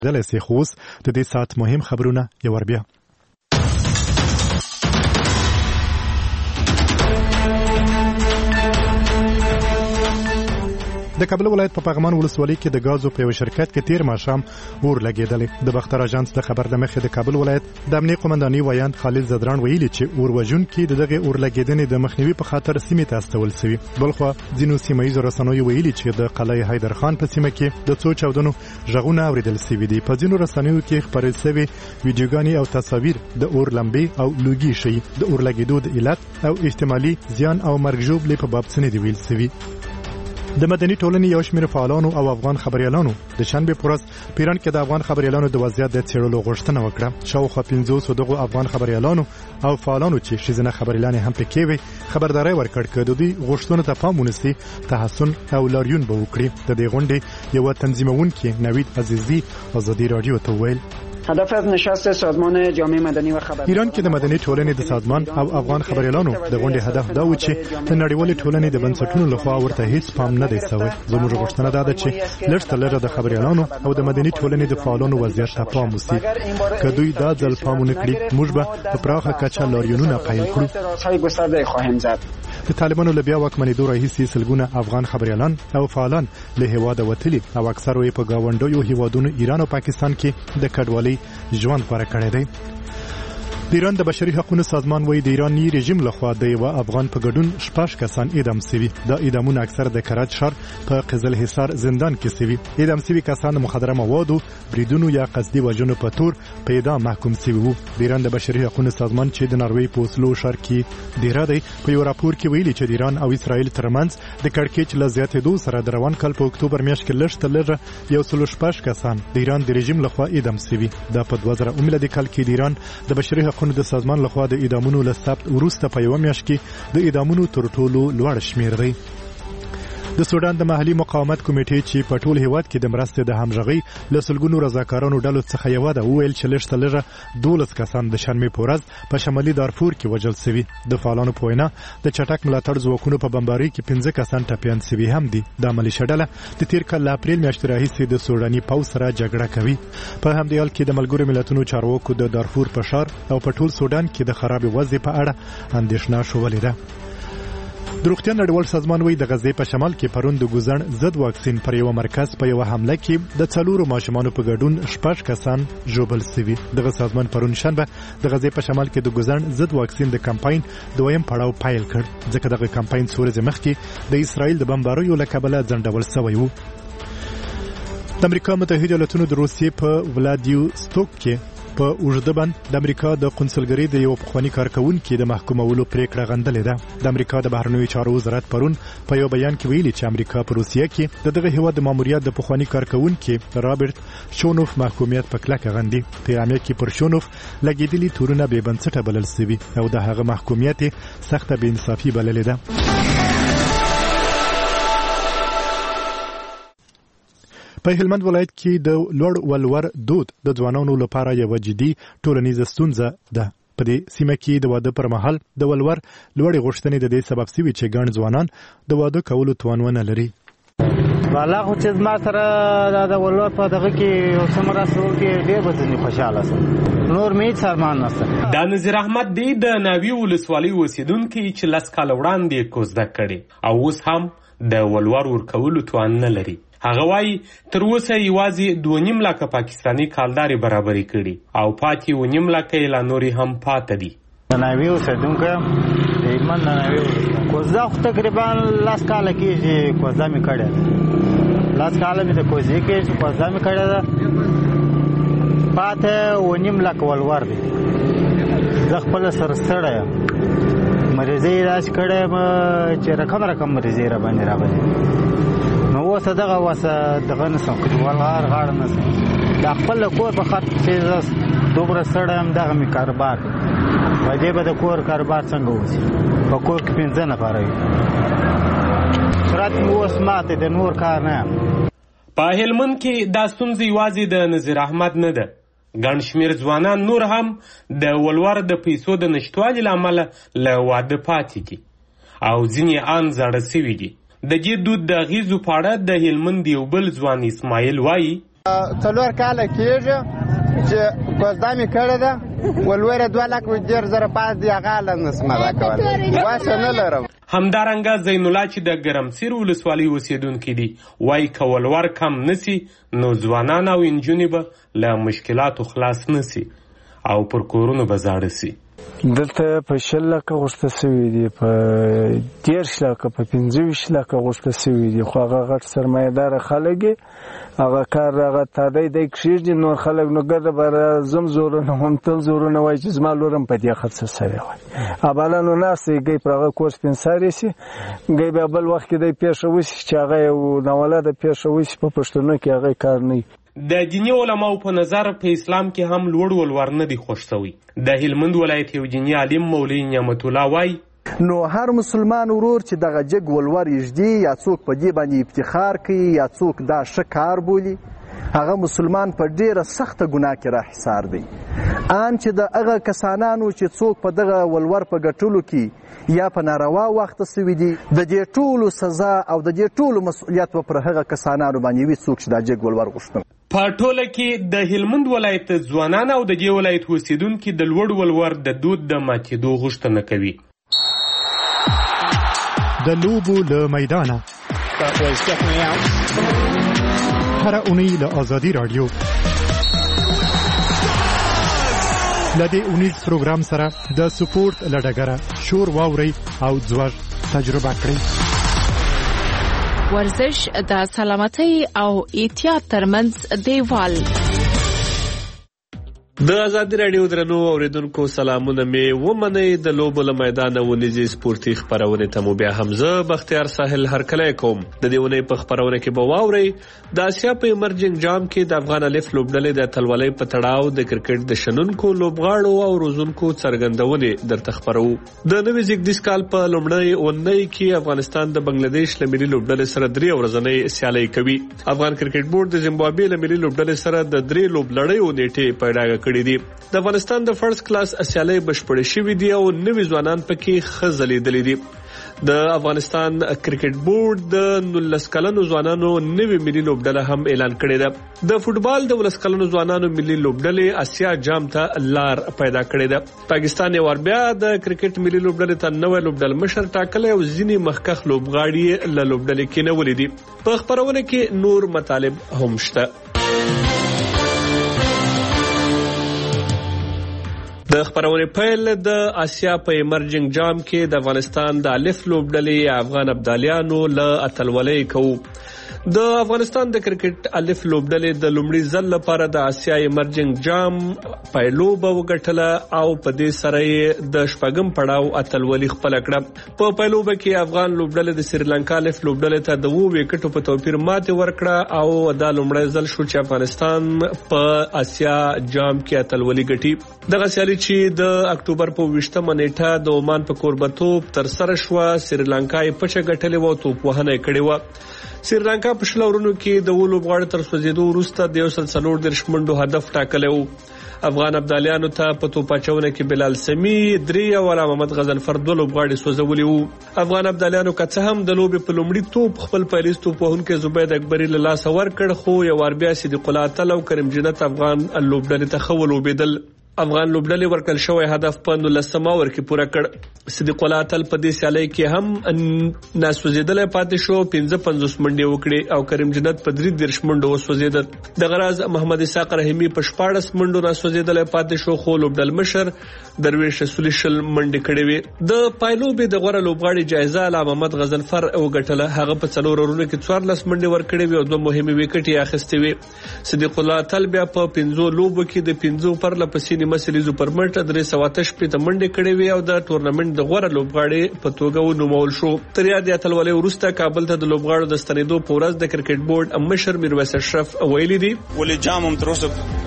دلسې خوس د دې سات مهم خبرونه یو ور بیا. د کابل ولایت په پغمان ولسوالۍ کې د غازو په یو شرکت کې تیر ماښام اور لګېدلی. د بختر اژانس د خبر د مخې د کابل ولایت د امنیه قومندانۍ ویاند خالد زدران ویلي چې اور وژونکي د دغه اور لګېدنې د مخنیوي په خاطر سیمې ته استول شوي. بلخوا ځینو سیمهییزو رسنیو ویلي چې د قلعه حیدر خان په سیمه کې د څو چاودنو غږونه اوریدل شوي دي. په ځینو رسنیو کې خپرې شوي ویډیوګانې او تصاویر د اور لمبې او لوګي ښیي. د اور لګېدو د علت او احتمالي زیان او مرګ ژوبلې په باب څه نه دي ویل شوي. د مدني ټولنې یو شمېر فعالانو او افغان خبريالانو د شنبې په ورځ پیران کې د افغان خبريالانو د وضعیت د څېړلو غوښتنه وکړه. شاوخوا 500 دغه افغان خبريالانو او فعالانو چې ښځینه خبريالانې هم پکې وي خبرداري ورکړه چې د دوی غوښتنو ته پام ونیسي، تحسن او لاریون به وکړي. د دې غونډې یو تنظیمونکي نوید عزیزی ازادي رادیو ته ویل هدف از نشست سازمان جامعه مدنی و خبر ایران کې د مدني ټولنې د سازمان او افغان خبريالانو د غونډې هدف دا و چې د نړیوالې ټولنې د بنسټونو لخوا ورته هیڅ پام نه دی شوی. زموږ غوښتنه ده چې لږ تر لږه د خبريالانو او د مدني ټولنې د فعالانو وضعیت ته پام وشي. که دوی دا ځل پام ونه کړي موږ به په پراخه کچه لاریونونه پیل کړو. د طالبانو له بیا واکمنېدو راهیسې سلګونه افغان خبريالان او فعالان له هېواده وتلي او اکثره یې په ګاونډیو هېوادونو ایران او پاکستان کې د کډوالۍ ژوند غوره کړی دی. د ایران د بشري حقوقو سازمان وایي د ایراني رژیم لخوا د یو افغان په ګډون 6 کسان اعدام شوي. دا اعدامونه اکثر د کرج ښار په قزل حصار زندان کې شوي. اعدام شوي کسان د مخدره موادو، بریدونو یا قصدي وژنو په تور په اعدام محکوم شوي وو. د ایران د بشري حقوقو سازمان چې د ناروې په اوسلو ښار کې ډیره دی په یو راپور کې ویلي چې د ایران او اسرائیل ترمنځ د کړکېچ له زیاتېدو سره د روان کال په اکتوبر میاشت کې لږ تر لږه 116 کسان د ایران د رژیم لخوا اعدام شوي. دا په 2000 میلادي کال کې د ایران د بشري حقوقو د سازمان لخوا د اعدامونو له ثبت وروسته په یو میاشت کې د اعدامونو تر ټولو لوړ شمیر دی. د سودان د محلي مقاومت کمیټې چې په ټول هیواد کې د مرستې د همغږۍ له سلګونو رضاکارانو ډلو څخه یو ده وویل چې لږ تر لږه 12 کسان د شنبې په ورځ په شمالي دارفور کې وژل شوي. د فعالانو په وینا د چټک ملاتړ ځواکونو په بمبارۍ کې 15 کسان ټپیان شوي هم دي. د ملیشه ډله د تیر کال له اپریل میاشتې راهیسې د سوداني پوځ سره جګړه کوي. په همدې حال کې د ملګرو ملتونو چارواکو د دارفور په ښار او په ټول سودان کې د خراب وضع په اړه اندېښنه شولې ده. د روغتیا نړیوال سازمان وایي د غزې په شمال کې پرون د ګوزن ضد واکسین پر یو مرکز په یو حمله کې د 4 ماشومانو په ګډون 6 کسان ژوبل شوي. دغه سازمان پرون شنبه د غزې په شمال کې د ګوزن ضد واکسین د کمپاین دویم پړاو پیل کړ ځکه دغه کمپاین څو ورځې مخکې د اسرائیل د بمباریو له کبله ځنډول شوی و. د امریکا متحده ایالاتونو د روسیې په ولادیوستوک کې په اوږده بند د امریکا د قونسلګرۍ د یو پخواني کارکونکي د محکومولو پریکړه غندلې ده. د امریکا د بهرنیو چارو وزارت پرون په یو بیان کې ویلي چې امریکا په روسیه کې د دغه هیواد د ماموریت د پخواني کارکونکي رابرټ شونوف محکومیت په کلکه غندي. په اعلامیه کې پر شونوف لګیدلي تورونه بې بنسټه بلل شوي او د هغه محکومیت سخته بې انصافي بللې ده. په هلمند ولایت کې د لوړ ولور دود د ځوانانو لپاره یو جدي ټولنیزه ستونزه ده. په دې سیمه کې د واده پر مهال د ولور لوړې غوښتنې د دې سبب شوي چې ګڼ ځوانان د واده کولو توان ونه لري. والا خو چې زما سره د ولور په دغه کې یو څه مرسته وکړي ډېر به ځینې خوشحاله شم. نور مې هېڅ ارمان نشته. دا نظیر احمد دی د ناوې ولسوالۍ اوسېدونکی چې 10 کاله وړاندې کوزده کړې او اوس هم د ولور ورکولو توان نه لري. هغه وایي تر اوسه یوازې 2.5 لکه پاکستاني کالدارې برابرې کړي او پاتې 1.5 لکه یې لا نورې هم پاته دي. د ناوې اوسېدونکی یم، د هلمند د ناوې اوسېدونکی. کوزده خو تقریبا 10 کاله کېږي کوزده مې کړې ده. 10 کاله مې د کوزدې کېږي کوزده مې کړې ده. پاته 1.5 لکه ولور دی. زه خپله سره ستړی یم. مریضۍ یې داسې کړی یم چې رقم مریضۍ راباندې نو اوس دغه دغه نسم کلیوال غاړه نسم د خپل کور په خاطر چې دومره ستړی یم دغه مې کاروبار په دې به د کور کاروبار څنګه وشي. په کور کې 15 نفره وي. صورت مې اوس ماته د نور کار نه یم. په هلمند کې دا ستونزه یوازې د نظیر احمد نه ده. ګڼ شمېر ځوانان نور هم د ولور د پیسو د نشتوالي له امله له واده پاتې دي او ځینې ان زاړه سوي دي. د دې دود د اغیزو په اړه د هلمند یو بل ځوان اسماعیل وایي څلور کاله کېږي چې کوزده مې کړې ده ولوره 2,10,000 پاس دی هغه له نسمه دا کولی واسه نه لرم. همدارنګه زین الله چې د ګرمسیر ولسوالۍ اوسیدونکي دي وایي که ولور کم نسی نو ځوانان او نجونې به له مشکلاتو خلاص نسی او پر کورونو به زاړه سي. دلته په 10 لکه غوښته سوي دي، په 10 لکه، په 25 لکه غوښته سوي دي، خو هغه غټ سرمایه‌داره خلک هغه کار هغه تادی دی کښېږدي، نور خلک نو ګده به زم زورونه هم تل زورونه وایي چې زما لور هم په دې خرڅه سوی وای. ابله نو ناست دی ګی پر هغه کور سپین ساري سي، ګی بیا بل وخت کې دی پیښه وسي چې هغه یو ناولده پیښه وسي په پښتنو کې هغه کار نه. د دیني علماو په نظر په اسلام کې هم لوړ ولور نه دی خوښ شوی. د هلمند ولایت یو دیني عالم مولوي نعمت الله وایي نو هر مسلمان ورور چې دغه جګ ولور یږدي یا څوک په دې باندې افتخار کوي یا څوک دا ښه کار بولي، هغه مسلمان په ډیره سخته ګناه کې راحصار دی. ان چې د هغه کسانانو چې څوک په دغه ولور په ګټلو کې یا په ناروا وخت سوي دي، د دې ټولو سزا او د دې ټولو مسؤلیت پر هغه کسانانو باندې وي څوک چې دا جګ ولور غوښتل. په ټوله کې د هلمند ولایت ځوانان او د دې ولایت اوسیدونکي د لوړ ولور د دود د ماتېدو غوښتنه کوي. د لوبو له میدانه هر اونۍ له آزادي رادیو لدې اونیز پروګرام سره د سپورت لډګره شور واوري او ځوږ تجربه کړئ. ورزش د سلامتۍ او احتیاط ترمنځ دیوال. د آزادي رادیو درنو اوریدونکو سلامونه می ومنئ. د لوبو له میدانه ونیزي سپورتي خپرونې ته مو بیا هم زه بختیار ساحل هرکلی کوم. د دې ونې په خپرونه کې به واورئ د اسیا په ایمرجنګ جام کې د افغان الف لوبډلې د اتلولۍ په تړاو د کرکټ د شنونکو لوبغاړو او روزونکو څرګندونې درته خپرو. د نوي زیږدیز کال په لومړۍ اونۍ کې افغانستان د بنگلاديش له ملي لوبډلې سره 3 ورځنۍ سیالي کوي. افغان کرکټ بورډ د زیمبابوې له ملي لوبډلې سره د 3 لوبلړیو نیټې پیدا کړې دي. د افغانستان د فرست کلاس سیالي بشپړې شوې دي او نوي ځوانان پکې ښه ځلېدلي دي. د افغانستان کرکټ بورډ د 19 کلنو ځوانانو نوي ملي لوبډله هم اعلان کړې ده. د فوټبال د 19 کلنو ځوانانو ملي لوبډلې اسیا جام ته لار پیدا کړې ده. پاکستان یو بیا د کرکټ ملي لوبډلې ته نوې لوبډل مشر ټاکلی او ځینې مخکښ لوبغاړي له لوبډلې کې نولې دي. په خبرونه کې نور مطالب هم شته. د خبرونې پیل د اسیا په ایمرجنګ جام کې د افغانستان د الف لوبډلې افغان ابدالیانو له اتلولۍ کوو. د افغانستان د کرکټ الف لوبډلې د لومړي ځل لپاره د اسیا ایمرجنګ جام پایلوبه وګټله او په دې سره یې د شپږم پړاو اتلولي خپل کړه. په پایلوبه کې افغان لوبډلې د سریلانکا الف لوبډلې ته د 2 وکټو په توپیر ماتې ورکړه او دا لومړی ځل شو چې افغانستان په اسیا جام کې اتلولي ګټي. دغه سیالي چې د اکتوبر په 20مه نیټه د عمان په کوربتوب تر سره شو، سریلانکا یې پچه ګټلې و، توپ وهنه یې کړې و. سریلانکا په شلورونو کې د لوبغاړو تر سوځېدو وروسته د 140 منډو هدف ټاکلی و. افغان ابدالیانو ته په توپ اچونه کې بلال سمی 3 او محمد غضنفر 2 لوبغاړي سوځولي وو. افغان ابدالیانو که څه هم د لوبې په لومړي توپ خپل پیلیز توپ وهونکی زبید اکبري له لاسه ورکړ، خو یو وار بیا صدیق الله اتل او کریم جنت افغان لوبډلې ته ښه ولوبېدل. افغان لوبډلې ورکړل شوی هدف په 19 اوور کې پوره کړ. صدیق الله اتل په دې سیالۍ کې هم ناسوځېدلی پاتې شو، 55 منډې وکړې او کریم جنت په 33 منډو وسوځېد. د غراز محمد اسحاق رحیمي په 14 منډو ناسوځېدلی پاتې شو، خو لوبډل مشر درویش رسولي 20 منډې کړې وې. د پایلوبې د غوره لوبغاړي جایزه له محمد غضنفر وګټله. هغه په 4 اورونو کې 14 منډې ورکړې وې او 2 مهمې وکټې یې اخیستې وې. صدیق الله اتل بیا په 15 لوبو کې د 15 پرله پسې مسلیزو پر مټ 388 منډې کړې وې او د ټورنمنت د غوره لوبغاړي په توګه ونومول شو. تر یادې اتلولۍ وروسته کابل ته د لوبغاړو د ستنېدو په ورځ د کرکټ بورډ مشر میرویس اشرف ویلي دي ولې جام هم تر اوسه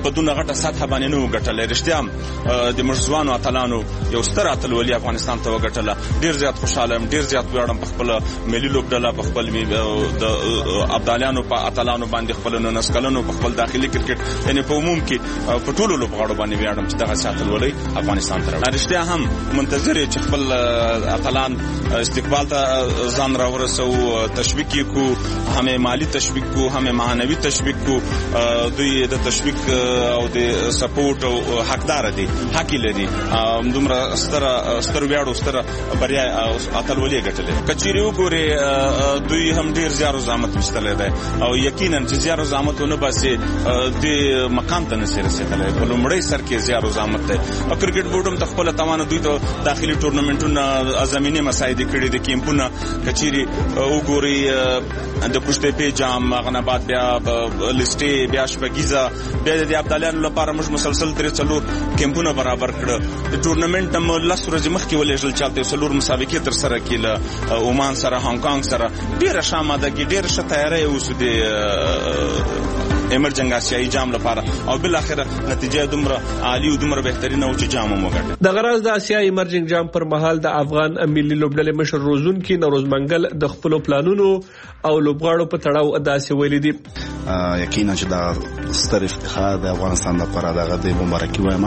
په دونه غټه سطح باندې نه وګټله. رښتیا هم د موږ ځوانو اتلانو یو ستر اتلولي افغانستان ته وګټله. ډېر زیات خوشحاله یم، ډېر زیات ویاړم په خپله ملي لوبډله، په خپل د ابدالیانو په اتلانو باندې، خپل 19 کلنو په خپل داخلي کرکټ، یعنې په عموم کې په ټولو لوبغاړو باندې ویاړم چې دغسې اتلولۍ افغانستان ته راوړي. رښتیا هم منتظر یې چې خپل اتلان استقبال ته ځان راورسوو، تشویق یې کو، هم مالی تشویق کو، هم معنوي تشویق کو. دوی د تشویق او د سپورټ او حقدار دي، حق لري. دومره ستر ویاړ او ستر بریا اتلولي ګټلې. کچېرې وګورې دوی هم ډېر زیار او زحمت ویستلی دی او یقینا چې زیار او زحمت ونه باسي د مقام ته نشي رسېدلی. په لومړی سر کې زیار او زحمت دی. او کرکټ بورډ هم ته خپله توانه دوی ته داخلي ټورنمنټونه زمینې مساعدې کړي دي، کیمپونه. کچېرې وګورئ د پشتې جام، هغه نه بعد بیا لسټې، بیا شپږیزه، بیا د ابدالیانو لپاره موږ مسلسل 3-4 کیمپونه برابر کړه. د ټورنمنټ هم 10 ورځې مخکې ولېږل چې هلته 4 مسابقې ترسره کړي له عمان سره، هانګ کانګ سره. ډېره ښه آمادګي، ډېره ښه تیاری اوس د ایمرجنګ آسیایي جام لپاره، او بالاخره نتیجه دومره عالی او دومره بهترینه و چې جام هم وګټه. د غرض د آسیا ایمرجنګ جام پر مهال د افغان ملي لوبډلې مشر روزونکي نوروز منګل د خپل پلانونو او لوبغاړو په تړاو داسې ویلي دي. یقینا چې دا ستر افتخار د افغانستان لپاره دغه د مبارکي وایم.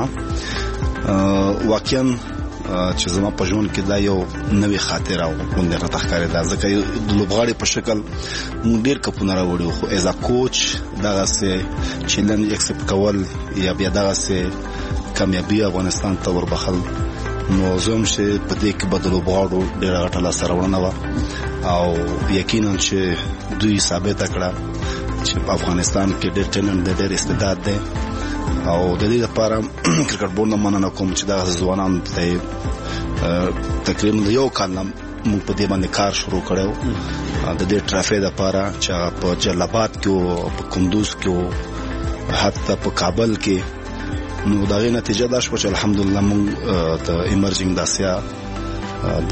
واقعا چې زما په ژوند کې دا یو نوې خاطره او غونډه راته ښکارېده، ځکه د لوبغاړي په شکل موږ ډېر کپونه راوړي، خو ایز ا کوچ دغسې چیلنج اکسپټ کول یا بیا دغسې کامیابي افغانستان ته وربخل، نو زه هم چې په دې کې به د لوبغاړو ډېره غټه لاسته راوړنه وه او یقینا چې دوی ثابته کړه چې په افغانستان کې ډېر ټیلنټ دی، ډېر استعداد دی. او د دې لپاره کرکټ بورډ نه مننه کوم چې دغه ځوانان ته تقریبا د یو کال موږ په دې باندې کار شروع کړی د دې ټرافي لپاره چې په جلال کې او په کندوز کې او حتی په کابل کې. نو دغه نتیجه دا شوه چې الحمدلله موږ د ایمرجنګ د آسیا د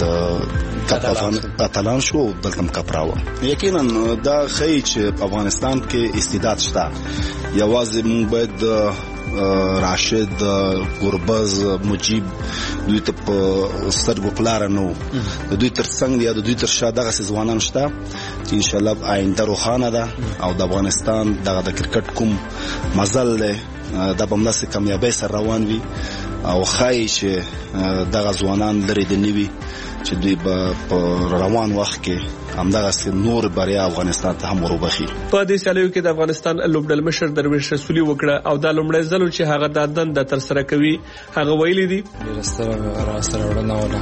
اتلان شو دلته کپراوه. یقینا دا ښیي چې په افغانستان کې استعداد شته. یوازې موږ باید راشد، ګربز، مجیب دوی ته په سترګو په لاره نه وو، د دوی تر څنګ یا د دوی تر شا دغسې ځوانان شته چې انشاءالله آینده روښانه ده او د افغانستان دغه د کرکټ کوم مزل دی دا به همداسې کامیابۍ سره روان وي او ښایي چې دغه ځوانان لرې د نه وي چې دوی به په روان وخت کې همدغسې نور بریا افغانستان ته هم وروبخي. په دې سیالیو کې د افغانستان لوبډل مشر درویش رسولي وکړه او دا لومړی ځل چې هغه دا دنده ترسره کوي. هغه ویلي دي ډېره ستره راسره وړاندې وله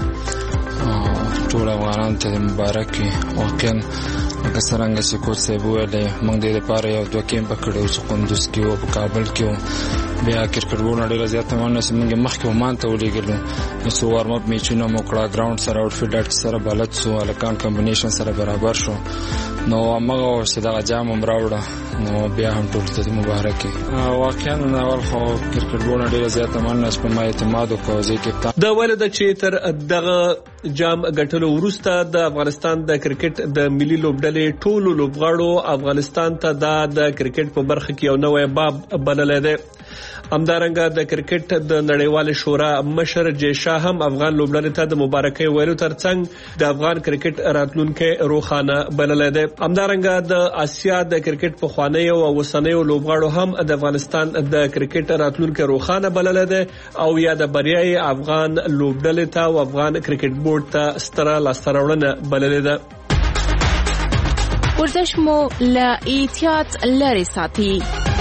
ټول افغانانو ته مبارک وي. واقعا لکه څرنګه چې کوچ صاحب وویلې موږ دې دپاره یو 2 کیمپه کړي وو چې قندوز کې وو، په کابل کې وو. بیا کرکټ بورډ ډېره زیاته مننه چې موږ مخکې عمان ته ولېږلو، نو څو وارم اپ میچونه مو کړه، ګراوند سره آوټفیټ سره بلد شو، هلکان کمبینیشن سره برابر شو. نو همغه چې دغه جام هم راوړه، نو بیا هم ټول ته مبارک وي. واقعا اول خو کرکټ بورډ ډېره زیاته مننه چې په ما اعتماد وکړ. زه کپتان د ویل ده چې تر دغه جام ګټلو وروسته د افغانستان د کرکټ د ملي لوبډلې ټولو لوبغاړو افغانستان ته د کرکټ په برخه کې یو نوی باب بللی دی. همدارنګه د کرکټ د نړیوال شورا مشر جې شاه هم افغان لوبډلې ته د مبارکۍ ویلو ترڅنګ د افغان کرکټ راتلونکی روښانه بللی دی. همدارنګه د آسیا د کرکټ پخوانیو او اوسنیو لوبغاړو هم د افغانستان د کرکټ راتلونکی روښانه بللی دی او یا د بریای افغان لوبډلې ته او افغان کرکټ بورډ ته ستره لاسته راوړنه بللی ده. ورزش مو له احتیاط لرې ساتي.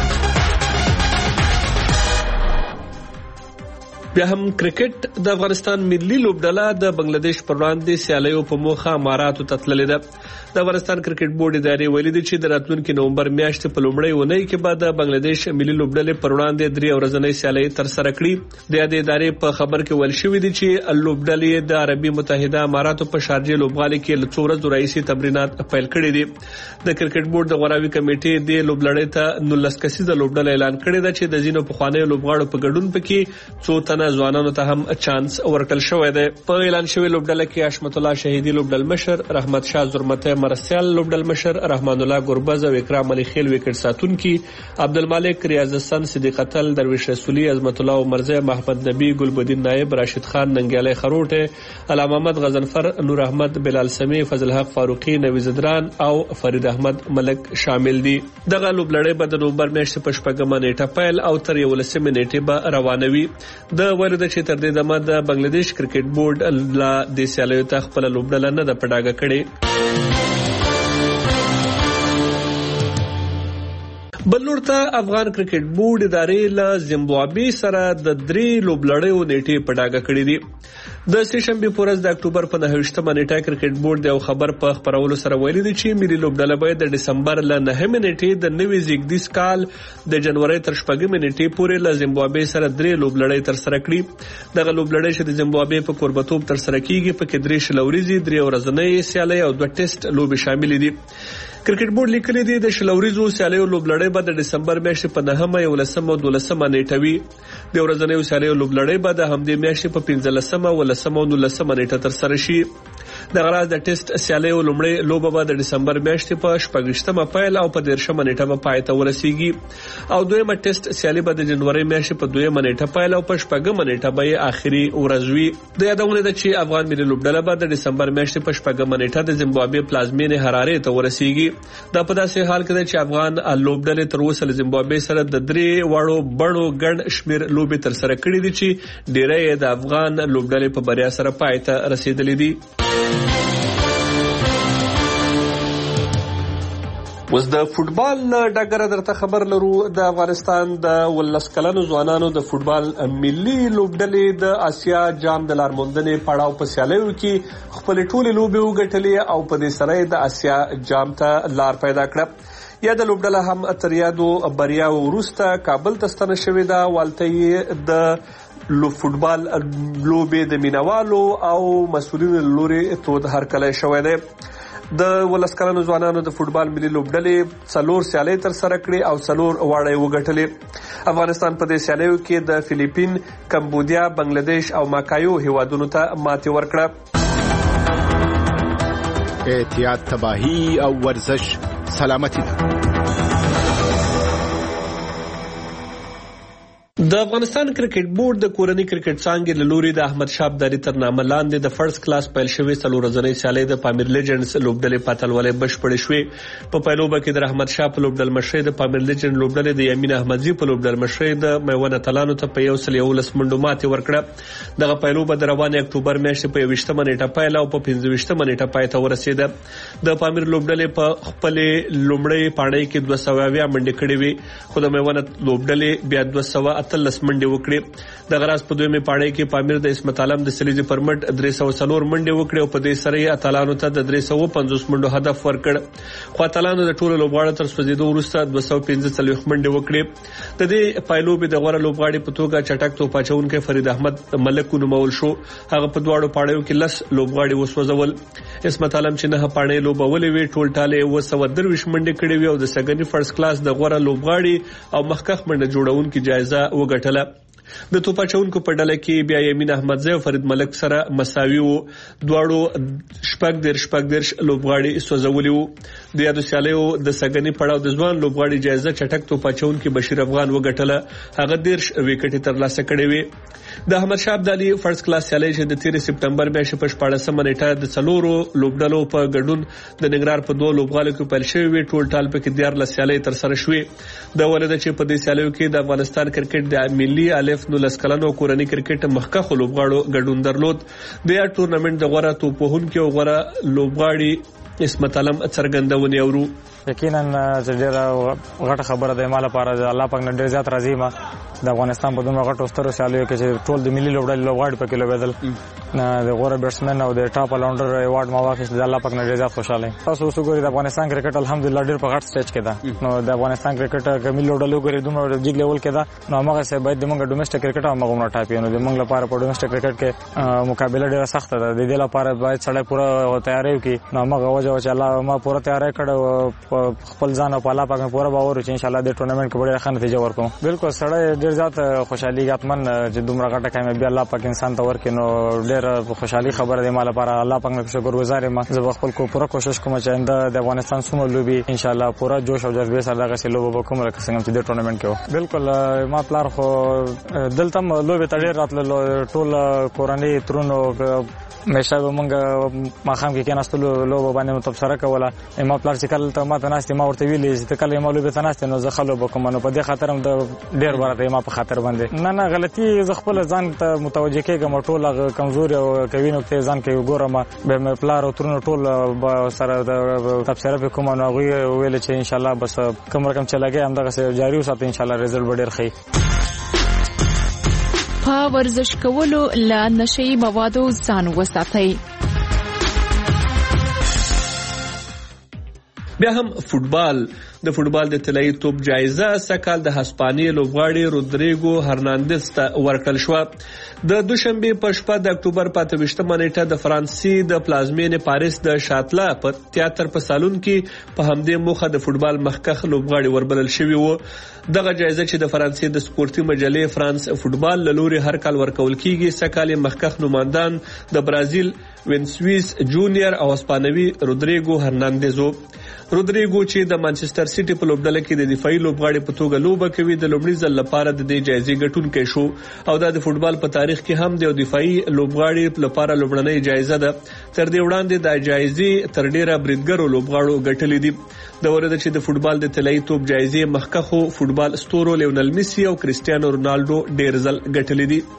بیا هم کرکټ د افغانستان ملي لوبډله د بنگلاديش پر وړاندې سیالیو په موخه اماراتو ته تللې ده. د افغانستان کرکټ بورډ ادارې ویلي دي چې د راتلونکي نومبر میاشتې په لومړۍ اونۍ کې به د بنگلاديش ملي لوبډلې پر وړاندې 3 ورځنۍ سیالۍ ترسره کړي. د ادارې په خبر کې ویل شوی دی چې لوبډلې د عربي متحده اماراتو په شارجه لوبغالي کې له 4 ورځو راهیسې تمرینات پیل کړي دي. د کرکټ بورډ د غوراوي کمیټې د لوبډلې ته 19 کسیزه لوبډله اعلان کړې ده چې د ځینو پخوانیو لوبغاړو په ګډون پکې 2 تنه افغان ځوانانو ته هم چانس ورکړل شوی دی. په اعلان شوی لوبډله کې حشمت الله شهیدي لوبډل مشر، رحمت شاه زرمته مرسیال لوبډل مشر، رحمان الله ګربز او اکرام علي خیل وکټ ساتونکي، عبدالمالک ریاض حسن، صدیق اتل، درویش رسولی، عظمت الله عمرزی، محمد نبی، ګلبدین نایب، راشد خان، ننګیالی خروټه، علامه محمد غضنفر، نور احمد، بلال سمی، فضل حق فاروقی، نویز دران او فرید احمد ملک شامل دي. دغه لوبلړۍ به د نومبر میاشتې په 4 نیټه پیل او تر 11 نیټې به روانوي. د ورده چې تر دې دمه د بنگلاديش کرکټ بورډ لا د سیالیو ته خپل لوبډله نه د پډاګه کړي. بلور ته افغان کرکټ بورډ ادارې له زیمبابوې سره د 3 لوبلړیو نیټې پډاګه کړې دي. د سېشنبه پورز د اکتوبر په 9 نیټه کرکټ بورډ یو خبر په خبرولو سره ویلي دی چې ملي لوبډله به د دسمبر له 9 نیټې د نوي زیږدیز کال د جنوري تر 4 نیټې پورې له زیمبابوې سره 3 لوبلړۍ تر سره کړي. دغه لوبلړۍ چې د زیمبابوې په کوربتوب تر سره کیږي په کې 3 شلوريزي، 3 ورځنۍ سیالۍ او 2 ټیسټ لوبې شامل دي. کرکټ بورډ لیکلي دی د شلوريزو سیالیو لوبلړۍ به د دسمبر میاشتې په 9 او 11 او 12 نیټه وي. د ورځنیو سیالیو لوبلړۍ به د همدې میاشتې په 15 او 19 او 19 نیټه تر سره شي. د غراز د ټیسټ سیالیو لومړی لوبه به د دسمبر میاشتې په 14 اپریل او په 13 نیټه به پای ته ورسیږي او دویمه ټیسټ سیالي به د جنوري میاشتې په 2 نیټه پایل او په 14 نیټه به آخري ورځ وي. د یادونه ده چې افغان ملي لوبډله به د دسمبر میاشتې په 14 نیټه د زیمبابوې پلازمینې حرارې ته ورسیږي. دا په داسې حال کې ده چې افغان لوبډلې تر اوسه له زیمبابوې سره د 3 وړو بڼو ګڼ شمیر لوبې تر سره کړې دي چې ډیری د افغان لوبډلې په بریا سره پای ته رسیدلې دي. اوس د فوټبال ډګر درته خبر لرو. د افغانستان د 19 کلنو ځوانانو د فوټبال ملي لوبډلې د آسیا جام د لارموندنې پړاو په سیالیو کې خپل ټولې لوبې وګټلې او په دې سره د آسیا جام ته لار پیدا کړه. یا د لوبډله هم تر یادو بریاو وروسته کابل ته ستنه شوې ده. والته د فوټبال لوبې د مینوالو او مسؤلینو لوري تود هرکلی شوی دی. د 19 کلنو ځوانانو د فوټبال ملي لوبډلې 4 سیالۍ تر سره کړې او 4 واړه وګټلې. افغانستان په دې سیالیو کې د فلیپین، کمبودیا، بنگلاديش او ماکایو هیوادونو ته ماتې ورکړه. احتیاط تباہی او ورزش سلامتی ده. د افغانستان کرکټ بورډ د کورنۍ کرکټ څانګې له لوري د احمد شاه ابدالي تر نامه لاندې د فرست کلاس پیل شوې 4 ورځنۍ سیالۍ د پامیر لیجنډز لوبډلې په اتلولۍ بشپړې شوې. په پیلوبه کې د احمد شاه په لوبډل مشرۍ د پامیر لیجنډ لوبډلې د یمین احمدزي په لوبډل مشرۍ د میوند اتلانو ته په 111 منډو ماتې ورکړه. دغه پیلوبه د روانې اکتوبر میاشتې په 20 نیټه پیل او په 15 نیټه پای ته ورسېده. د پامیر لوبډلې په خپل لومړی پاڼۍ کې 200 منډې کړې وي خو د میوند لوبډلې بیا 213 منډې وکړې. د غراس په دویمه پاڼۍ کې پامیر د اسمت عالم د سلیزي پرمټ 304 منډې وکړې او په دې سره یې اتلانو ته د 350 منډو هدف ورکړ. خو اتلانو د ټولو لوبغاړو تر سوځیدو وروسته 215 منډې وکړې. د دې پایلوبې د غوړه لوبغاړي په توګه چټک توپ اچونکي فرید احمد ملک نومول شو. هغه په دواړو پاڼیو کې 10 لوبغاړي وسوځول. اسمت عالم چې نه پاڼۍ لوبولې وی ټول ټاله 223 منډې کړې وي او د سګنی فرست کلاس د غوړه لوبغاړي او مخکخ منډه جوړونکي جایزه وګټله. د توپ اچونکو په ډله کې بیا یمین احمدزی او فرید ملک سره مساوي وو. دواړو شپږ لوبغاړي سوځولي وو. د یادو سیالیو د سګنی پړاو د ځوان لوبغاړي جایزه چټک توپ اچونکي بشیر افغان وګټله. هغه 10 وکټې ترلاسه کړې وي. د احمد شاه ابدالي فرست کلاس سیالۍ چې د 13 سپټمبر میاشتې په 14 نیټه د 4 لوبډلو په ګډون د ننګرهار په 2 لوبغالو کې پیل شوې وي. ټول ټال په کې 14 سیالۍ تر سره شوې. د ولده چې په دې سیالیو کې د افغانستان کرکټ د ملي الف 19 کلنو کورنۍ کرکټ مخکخ لوبغاړو ګډون درلود. د یا ټورنمنت د غوړه توپوهونکو او غوړه لوبغاړي اسمت علم څرګندونې اورو. یقینا ډېره غټه خبره ده مال لپاره. الله پاک نه ډېر زیات راضي ما د افغانستان په دومره غټو سترو سیالیو کې چې ټول د ملي لوبډلې لوبغاړي پکې لوبېدل د غوره بیټسمن او د ټاپ الاونډر ایوارډ ما واخیست. د الله پاک نه ډیر زیات خوشاله یم. تاسو اوس وګورئ د افغانستان کرکټ الحمدلله ډیر په غټ سټیج کې ده. نو د افغانستان کرکټ کمیل لوډل وګورئ دومره جګ لیول کې ده. نو هغه څه باید د موږ ډومېسټک کرکټ او موږ نه ټاپي. نو د موږ لپاره په ډومېسټک کرکټ کې مقابله ډیره سخته ده. د دې لپاره باید سړی پوره تیاری وکړي. نو موږ وجه چې الله ما پوره تیاری کړو خپل ځان او په الله پاک پوره باور چې ان شاء الله د ټورنمنت کې ډیره ښه نتیجه ورکوم. بالکل سړی ډیر زیات خوشحالي ګاتمن چې دومره غټه کامیابي الله پاک انسان ته ورکړي. نو ډیر خوشحالي خبره ده مال لپاره. الله پاک نه شکرګزار یم. زه خپل کو پوره کوشش کوم چې آینده د افغانستان سومه لوبي ان شاء الله پوره جوش او جذبه سره دغه لوبه وکوم لکه څنګه چې د ټورنمنت کې و. بالکل ما پلار خو دلته لوبه تړي راتللو ټول کورنۍ ترونو مېشه به مونږ ماخام کې کېناستلو لوبه باندې متبصره کوله. ما پلار چې کله ته ما ته ناستې ما ورته ویلې چې ته کله ما لوبې ته ناستې نو زه ښه لوبه کوم. نو په دې خاطر هم د ډېر برته ما په خاطر باندې نه غلطي زه خپل ځان ته متوجه کېږم. ټول هغه کمزوري او کوي نقطې ځان کې وګورم. به مې پلار او ترونه ټول سره د تبصره به کوم. نو هغوی ویل چې ان شاء الله بس کوم رقم چې لګي همدغسې جاري وساتو ان شاء الله رزلټ به ډېر ښه. په ورزش کولو له نشه‌يي موادو ځان وساتئ. بیا هم فوټبال. د فوټبال د طلایي توپ جایزه سکهال د هسپانیې لوبغاړي رودریګو هرناندز ته ورکړل شوه. د دوشنبه په شپه د اکتوبر 25 نیټه د فرانسې د پلازمینې پاریس د شاتلا په تیاتر په سالون کې په همدې موخه د فوټبال مخکخ لوبغاړي وربلل شوی وو. دغه جایزه چې د فرانسې د سپورتي مجلې فرانس فوټبال له لوري هر کال ورکول کیږي. سکهال مخکخ نوماندان د برازیل وینسویس جونیور او اسپانوي رودریګو هرناندز وو. رودریګو چې د مانچستر سیټي په لوبډله کې د دفاعي لوبغاړي په توګه لوبه کوي د لومړي ځل لپاره د دې جایزې ګټونکی شو او دا د فوټبال په تاریخ کې هم د دفاعي لوبغاړي لپاره لومړنۍ جایزه ده. تر دې وړاندې د جایزې تر ډیره بریدګرو لوبغاړو ګټلې دي. د ورته چې د فوټبال د طلایي توپ جایزې مخکخو فوټبال ستورو لیونل میسي او کریسټیانو رونالډو ډیر ځل ګټلې دي.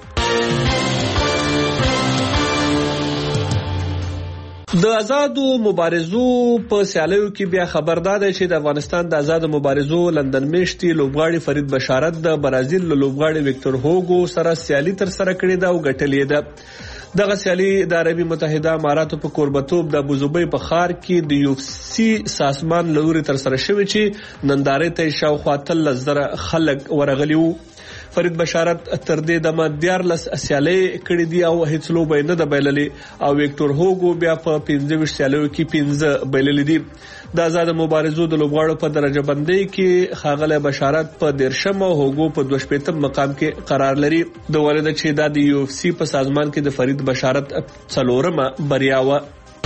د آزادو مبارزو په سیالیو کې بیا خبردار دی چې د افغانستان د آزادو مبارزو لندن میشتي لوبغاړي فرید بشارت د برازیل لوبغاړي ویکټور هوګو سره سیالي تر سره کړې ده او ګټلې ده. دغه سیالي د عربي متحده اماراتو په کوربتوب د ابوظبي په ښار کې د یو اف سی سازمان لوري تر سره شوی چې نندارې ته شاوخوا 13,000 خلک ورغلي وو. فرید بشارت تر دې دمه 14 سیالۍ کړې دي او هیڅ لوبه نه ده بایللې او ویکټور هوګو بیا په 15 سیالیو کې 15 بایللې دي. د آزاد مبارزو د لوبغاړو په درجه بندۍ کې ښاغلی بشارت په 13 او هوګو په 22 مقام کې قرار لري. د ورته چې د یو اف سی په سازمان کې د فرید بشارت 4مه بریا و.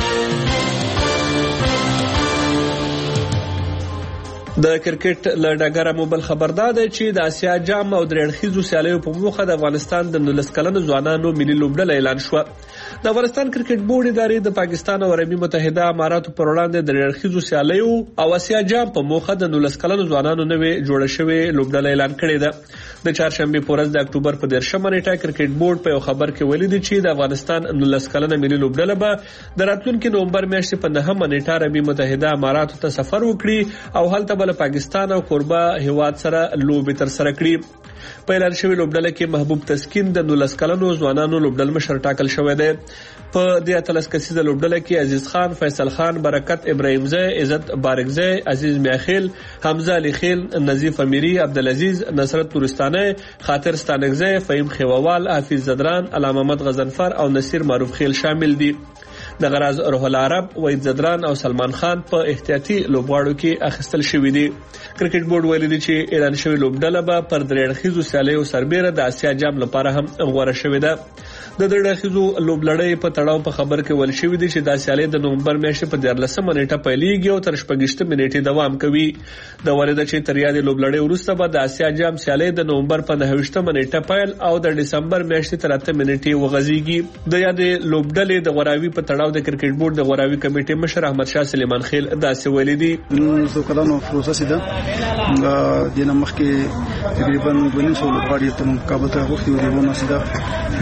د کرکټ له ډګره موبایل خبردار دی چې د آسیا جام او درېړخیزو سیالیو په موخه د افغانستان د 19 کلنو ځوانانو ملي لوبډله اعلان شوه. د افغانستان کرکټ بورډ ادارې د پاکستان او عربي متحده اماراتو پر وړاندې د درېړخیزو سیالیو او آسیا جام په موخه د 19 کلنو ځوانانو نوې جوړه شوې لوبډله اعلان کړې ده. د چهارشنبه په ورځ د اکتوبر په 13 نیټه کرکټ بورډ په یو خبر کې ویلي دی چې د افغانستان 19 کلنه ملي لوبډله به د راتلونکي نومبر میاشتې په 9 نیټه عربي متحده اماراتو ته سفر وکړي او هلته به پاکستان او کوربه هیواد سره لوبې تر سره کړي. په اعلان شوی لوبډله کې محبوب تسکین د 19 کلنو ځوانانو لوبډل مشر ټاکل شوی دی. په دې 13 کسیزه لوبډله کې عزیز خان، فیصل خان، برکت ابراهیمزی، عزت بارکزی، عزیز میاخیل، حمزه علی خیل، نظیف امیری، عبدالعزیز، نصرت تورستانه، خاطر ستانکزی، فهیم خیووال، حافظ زدران، علامه محمد غضنفر او نصیر معروف خیل شامل دي. د غراز روح العرب، وحید زدران او سلمان خان په احتیاطي لوبغاړو کې اخیستل شوی دي. کرکټ بورډ ویلي دی چې اعلان شوی لوبډله به پر درېړخیزو سیالیو سربیره د آسیا جام لپاره هم غوړه شوې ده. د درېړخیزو لوبلړۍ په تړاو په خبر کې ویل شوی دی چې د سیالۍ د نومبر میاشتې په 14 نیټه پیلېږي او تر 28 نیټې دوام کوي. د ورته چې تر یادې لوبلړۍ وروسته به د آسیا جام سیالۍ د نومبر په 29 نیټه پیل او د دسمبر میاشتې تر 8 نیټې وغځيږي. د یادې لوبډلې د غوراوي په تړاو د کرکټ بورډ د غوراوي کمیټې مشر احمد شاه سلیمان خیل داسې ویلي دي. نو کلانو پروسس ده د نمخ کې تقریبا 200 لوبغاړي ته کابل ته وختي ورونه سیده فدریشن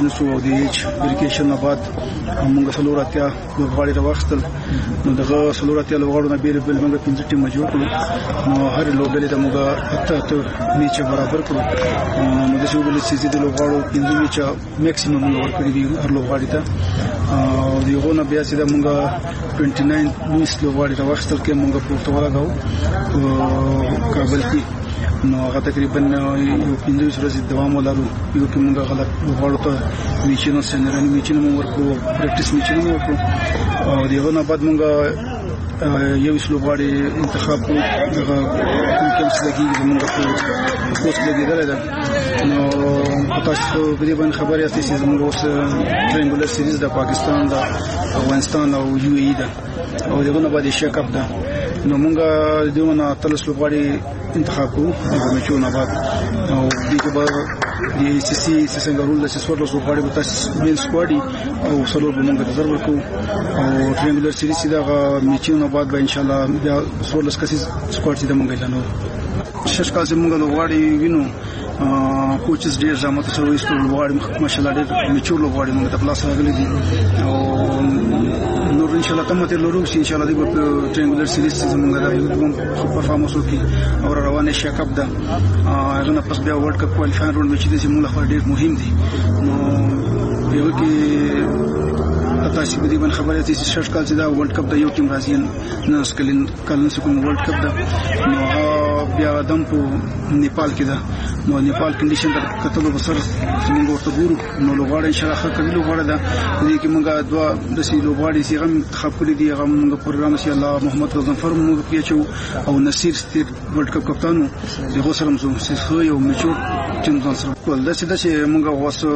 فټنس او د ایج ویریفیکیشن نه بعد موږ سلوراتیا لوبغاړي راوښتل نو دغه سلوراتیا لوبغاړو نه بیل موږ 15 ټیم جوړ کړو نو هر لوبډلې ته موږ اته میچ برابر کړو نو د شو بل سيزي د لوبغاړو 15 میچ میکسیمم موږ ورکړي دي هر لوبغاړي ته او دغه نه بیا چې موږ 29 لويس لوبغاړي راوښتل کې موږ پورتواله غو کابل کې نو هغه تقریبا یو 15 ورځې دوام ولرو یو کې موږ غلط وغواړو ته میچینو سنرنی میچینو ورکو پریکټیس میچینو ورکو او دغه نه بعد موږ یو لوبغاړي انتخاب کړو دغه کوم څه لګي موږ په کوڅه لګیدل ده نو تاسو په دې باندې خبرې یاستئ چې موږ اوس ټرینګولر سیریز د پاکستان د افغانستان او یو ای ده او دغه نه بعد شیک اپ ده نو موږ دونه تلس لوبغاړي انتخاب کوو د میچونو بعد او دغه به د سی سی څنګه رول د سپورټ لوبغاړي به تاسو مین سکواډي او سلور به موږ ریزرو ورکو او ټرینګولر سیریز دا میچونو بعد به ان شاء الله بیا سولس کسي سکواډ چې موږ اعلانو شش کال موږ لوبغاړي وینو کوچز ډیر زموږ سره وایي لوبغاړي ماشاءالله ډیر میچور لوبغاړي موږ ته پلاس راغلي دي او نور ان شاء الله تم ته لورو ان شاء الله د ټرینګولر سیریز زموږ راځي خو پرفارمنس وکي او روانه شکاپ ده هغه نه پس بیا ورلد کپ کوالیفایر رول میچ دي چې موږ لپاره ډیر مهم دي نو یو کې تاسو په دې باندې خبرې چې شش کال چې دا ورلد کپ د یو ټیم راځي نه سکلین کلن سکون ورلد کپ ده نو بیا دم په نیپال کې ده نو نیپال کنډیشن د کتلو بسر موږ ورته ګورو نو لوغاړي ان شاء الله خپل لوغاړه ده دې کې موږ دوا د سي لوغاړي چې هم خپل دي هغه موږ پروګرام سي الله محمد غفر موږ پیچو او نصیر ستیر ورلد کپ کپتانو دغه سره موږ خو یو میچو ټیم ځان سره کول دا چې موږ واسو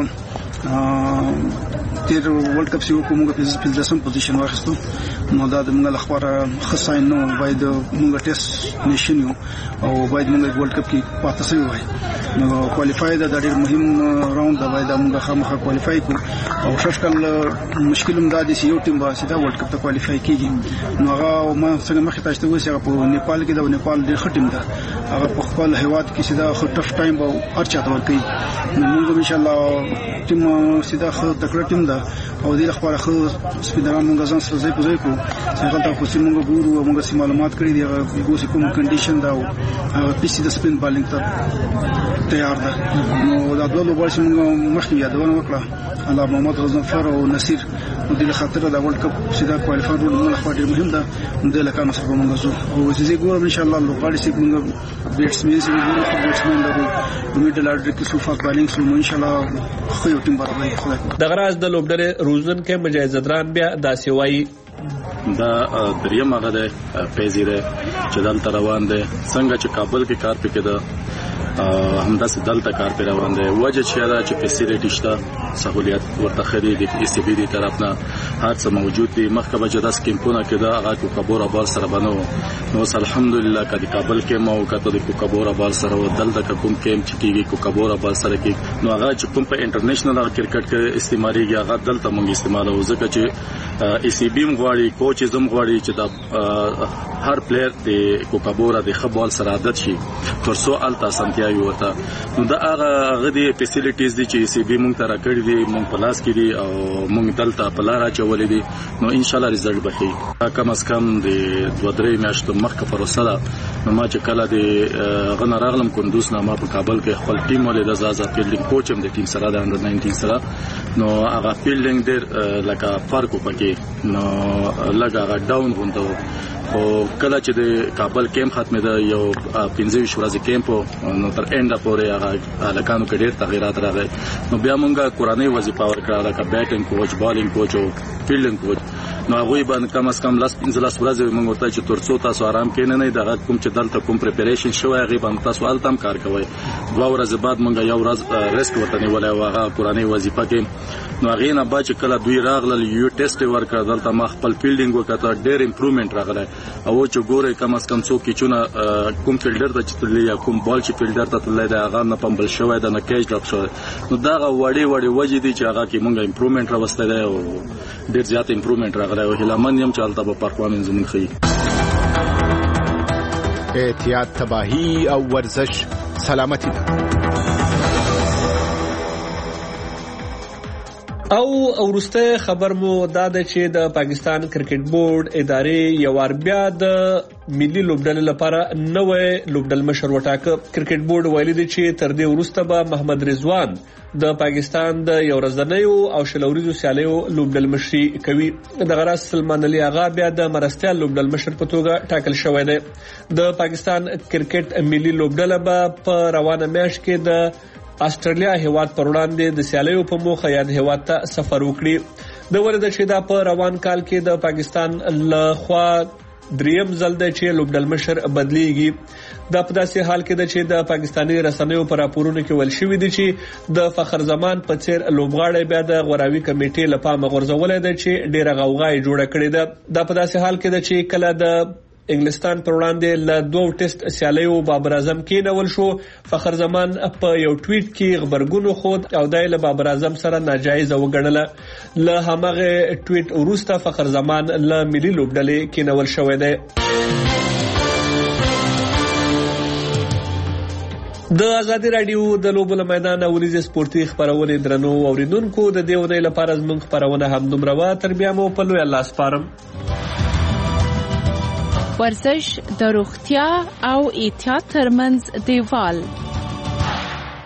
تیر ورلد کپ سیو کومه په 15 پوزیشن واخستو نو دا د موږ لپاره خصاین نو باید موږ ټیسټ نشو او باید موږ ورلد کپ کې پاتې شو وای نو کوالیفای دا ډېر مهم راوند دا باید موږ خامخا کوالیفای کو او ششکل مشکل هم دا دي چې یو ټیم به سیده ورلد کپ ته کوالیفای کیږي نو هغه ما څنګه مخې تاسو ته وایي چې په نیپال کې دا نیپال ډېر ښه ټیم ده هغه په خپل هیواد کې سیده خو ټف ټایم به ارچا تور کوي نو موږ ان شاء الله ټیم سیده خو تکړه ټیم ده او دې لپاره خو سپیډران موږ ځان سره ځای په ځای کو څنګه دا خو موږ ګورو موږ سي معلومات کړی دی هغه کوم کنډیشن دا او پیسي د سپین بالینګ ته تیار ده نو دا ډول وبال چې موږ مخکې یادونه وکړه الله محمد غفر او نصیر د دې خاطر دا ورلد کپ سیده کوالیفایر رول موږ لپاره ډېر مهم ده د لکانو سره موږ زو او چې ګورم ان شاء الله لوغاړي چې موږ بیټسمن چې ګورو بیټسمن دا میډل اورډر کې سو فاست بالینګ سو ان شاء الله خو یو ټیم برابر د غراز د لوبډلې روزن کې مجاهد زدران بیا داسې وایي دا دریم هغه ده پیزیره چې دلته روان دي څنګه چې کابل کې کار پکې ده همداسې دلته کار پکې روان دي وجه چې دا چې فیسیلیټی شته سہولیت ورته خري دي ای سی بي دي طرف نه هر څه موجود دي مخکې بجدا سکیمپونه کې دا هغه کوکابورا بال سره بنو نو الحمدلله کدي کابل کې مو کته د کوکابورا بال سره دلته کوم کېم چې کیږي کوکابورا بال سره کې نو هغه چې کوم په انټرنیشنل کرکټ کې استعماليږي هغه دلته موږ استعمالو ځکه چې ای سی بي غواړي کوچ زم غواړي چې دا هر پلیئر د کوکابورا د خبال سره عادت شي ترڅو الته سنتیا ورته نو دا هغه د فیسیلیټیز دي چې سی بي مونږ ته راکړي دي مونږ پلاس کې دي او مونږ دلته پلار اچولې دي نو ان شاء الله رزلټ به شي کم از کم د 2-3 میاشتو مخکې پروسه ده نو ما چې کله د غن راغلم کندوز نه ما په کابل کې خپل ټیم ولې د زازا فیلډینګ کوچ هم د ټیم سره د انډر 19 سره نو هغه فیلډینګ ډېر لکه فرق وکړي نو لګا ډاون غونډو او کله چې د کابل کیمپ ختمه ده یو 15 ورځې کیمپ نو تر انډه پورې هغه لکانو کې ډېر تغیرات راغلي نو بیا مونږه قرآنی وظیفه ورکړه لکه بیټینګ کوچ بالینګ کوچ او فیلډینګ کوچ نو هغه باندې کم از کم 15 ورځې مونږ ورته چې ترڅو تاسو آرام کینې نه دغه کوم چې دلته کوم پریپریشن شوی هغه باندې تاسو التم کار کوي 2 ورځې بعد مونږه یو ورځ ریسک ورته نیولای او هغه قرآنی وظیفه کې نو هغه نه بعد چې کله دوی راغله یو ټیسټ ورکړه دلته ما خپل فیلډینګ وکړه ډېر امپروومنت راغله او چې ګوره کم از کم څوک چې کوم فیلډر ته چتلې یا کوم بال چې فیلډر ته تللی دا هغه نه پمبل شوی دا نه کیچ ډاپ شوی نو دا وړي وجې دي چې هغه کې مونږه امپروومنت راوستل دی او ډېر زیات امپروومنت راغلی او هیلمن یم چې البته په پرفارمنس زمون خي احتیاط تباہی او ورزش سلامتی ده او ورسته خبر مو دا ده چې د پاکستان کرکټ بورډ ادارې یو وار بیا د ملي لوبډلې لپاره نوې لوبډل مشر وټاکه. کرکټ بورډ ویلي دی چې تر دې وروسته به محمد رضوان د پاکستان د یو ورځنیو او شلوریزو سیالیو لوبډل مشري کوي. دغه راز سلمان علي آغا بیا د مرستیال لوبډل مشر په توګه ټاکل شوی دی. د پاکستان کرکټ ملي لوبډله به په روانه میاشت کې د استرالیا هیواد پر وړاندې د سیالیو په موخه یاد هیواد ته سفر وکړي. د ورته چې دا په روان کال کې د پاکستان له خوا دریم ځل دی چې لوبډل مشر بدلیږي. دا په داسې حال کې ده چې د پاکستاني رسنیو په راپورونو کې ویل شوي دي چې د فخر زمان په څیر لوبغاړی بیا د غوراوي کمیټې له پامه غورځولی دی چې ډیره غوغا یې جوړه کړې ده. دا په داسې حال کې ده چې کله د انګلستان پر وړاندې له 2 ټیسټ سیالیو بابر اعظم کېنول شو، فخر زمان په یو ټویټ کې خبرګون خود او دای له بابر اعظم سره ناجایز وګڼله. له همغه ټویټ وروسته فخر زمان له ملي لوبډلې کېنول شوی دی. د ازادي رادیو د لوبو له میدان ورځې سپورتي خبرونه درنو اوریدونکو د دې ونې لپاره زموږ خبرونه هم دومره وا تر بیا مو په لوی الله سپارم. ورزش د روغتیا او احتیاط ترمنځ دیوال